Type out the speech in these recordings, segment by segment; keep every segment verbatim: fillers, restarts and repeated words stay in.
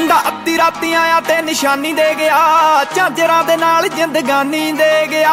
ਮੁੰਡਾ ਅੱਧੀ ਰਾਤੀ ਆਇਆ ਤੇ ਨਿਸ਼ਾਨੀ ਦੇ ਗਿਆ, ਝਾਂਜਰਾਂ ਦੇ ਨਾਲ ਜ਼ਿੰਦਗਾਨੀ ਦੇ ਗਿਆ।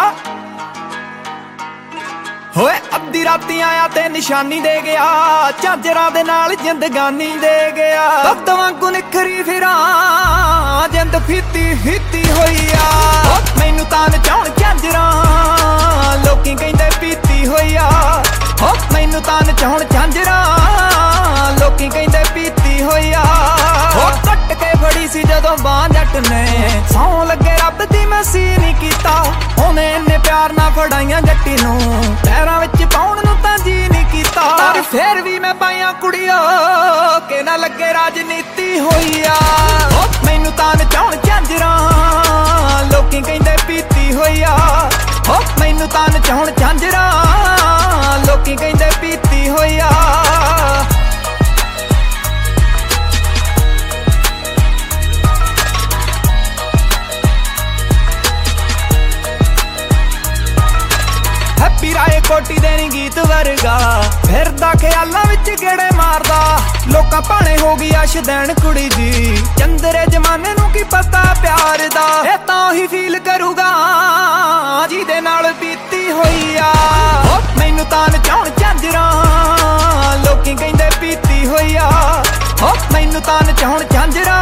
ਹੋਏ ਅੱਧੀ ਰਾਤੀ ਆਇਆ ਤੇ ਨਿਸ਼ਾਨੀ ਦੇ ਗਿਆ, ਝਾਂਜਰਾਂ ਦੇ ਨਾਲ ਜ਼ਿੰਦਗਾਨੀ ਦੇ ਗਿਆ। ਦੁੱਧ ਵਾਂਗੂ ਨਿਖਰੀ ਫਿਰਾਂ ਜਿੰਦ ਫੀਤੀ ਫੀਤੀ ਹੋਈ ਆ, ਮੈਨੂੰ ਤਾਂ ਨਚਾਉਣ ਝਾਂਜਰਾਂ ਲੋਕੀ ਕਹਿੰਦੇ ਪੀਤੀ ਹੋਈ ਆ। ਹੋ ਮੈਨੂੰ ਤਾਂ ਨਚਾਉਣ ਝਾਂਜਰਾਂ ਲੋਕੀ ਕਹਿੰਦੇ ਪੀਤੀ ਹੋਈ ਆ। ਹੋ ਕੱਟ ਕੇ ਫੜੀ ਸੀ ਜਦੋਂ ਬਾਂਹ ਜੱਟ ਨੇ, ਸੌਂ ਲੱਗੇ ਰੱਬ ਦੀ ਮੈਂ ਸੀ ਨਹੀਂ ਕੀਤਾ। ਉਹਨੇ ਇੰਨੇ ਪਿਆਰ ਨਾਲ ਫੜਾਈਆਂ ਜੱਟੀ ਨੂੰ, ਪੈਰਾਂ ਵਿੱਚ ਪਾਉਣ ਨੂੰ ਤਾਂ ਜੀ ਨਹੀਂ ਕੀਤਾ। ਪਰ ਫੇਰ ਵੀ ਮੈਂ ਪਾਈਆਂ ਕੁੜੀਓ ਕਿ ਨਾ ਲੱਗੇ ਰਾਜਨੀਤੀ ਹੋਈ ਆ। ਹੋ ਮੈਨੂੰ ਤਾਂ ਨਚਾਉਣ ਝਾਂਜਰਾਂ ਲੋਕੀ ਕਹਿੰਦੇ ਪੀਤੀ ਹੋਈ ਆ। ਹੋ ਮੈਨੂੰ ਤਾਂ ਨਚਾਉਣ ਝਾਂਜਰਾਂ ਲੋਕੀ ਕਹਿੰਦੇ ਪੀਤੀ ਹੋਈ ਆ। ਹੈਪੀ ਰਾਏ ਕੋਟੀ ਦੇ ਨੀ ਗੀਤ ਵਰਗਾ, ਫਿਰਦਾ ਖਿਆਲਾਂ ਵਿੱਚ ਗੇੜੇ ਮਾਰਦਾ। ਲੋਕਾਂ ਭਾਣੇ ਹੋ ਗਈ ਅਸ਼ਦੈਣ ਕੁੜੀ ਦੀ, ਚੰਦਰੇ ਜਮਾਨੇ ਨੂੰ ਕੀ ਪਤਾ ਪਿਆਰ ਦਾ। ਇਹ ਤਾਂ ਹੀ ਫੀਲ ਕਰੂਗਾ ਜਿਹਦੇ ਨਾਲ ਬੀਤੀ ਹੋਈ ਆ। ਮੈਨੂੰ ਤਾਂ ਨਚਾਉਣ ਝਾਂਜਰਾਂ ਲੋਕੀ ਕਹਿੰਦੇ ਪੀਤੀ ਹੋਈ ਆ। ਹੋ ਮੈਨੂੰ ਤਾਂ ਨਚਾਉਣ ਝਾਂਜਰਾਂ